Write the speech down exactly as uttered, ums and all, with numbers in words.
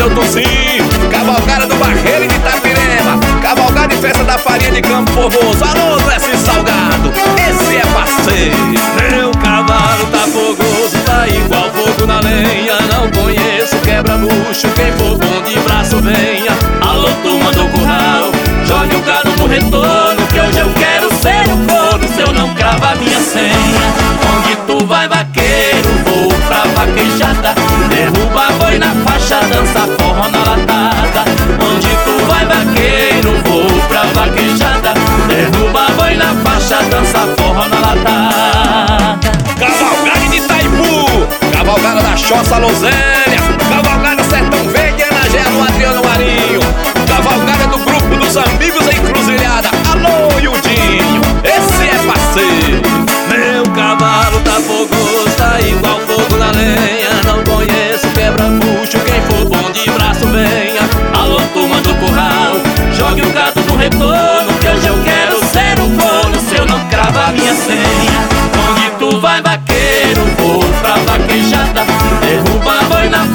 Alto sim, cavalgada do Barreiro de Itapirema, cavalgada e festa da farinha de Campo Formoso. Alô, esse salgado, esse é parceiro. Meu cavalo tá fogoso, tá igual fogo na lenha. Não conheço quebra-bucho, quem for bom de braço venha. Alô, turma do curral, jogue o gado no retorno, que hoje eu quero ser o corno se eu não cravar minha senha. Onde tu vai, vaqueiro, vou pra vaquejada, derruba boi na faixa, dança forró na latada. Onde tu vai, vaqueiro, vou pra vaquejada, derruba boi na faixa, dança forró na latada. Cavalgada de Itaipu, cavalgada da Choça Lozélia, cavalgada Sertão Verde, Ana Gelo, Adriano Marinho, cavalgada do grupo dos amigos encruzilhada. Alô, Yudinho, esse é parceiro. Meu cavalo tá fogoso, tá igual fogo na lenha. Não conheço quebra-bucho, quem for bom de braço venha. Alô, turma do curral, jogue o gato no retorno, que hoje eu quero ser o corno se eu não cravar minha senha. Onde tu vai, vaqueiro, vou pra vaquejada, derruba boi na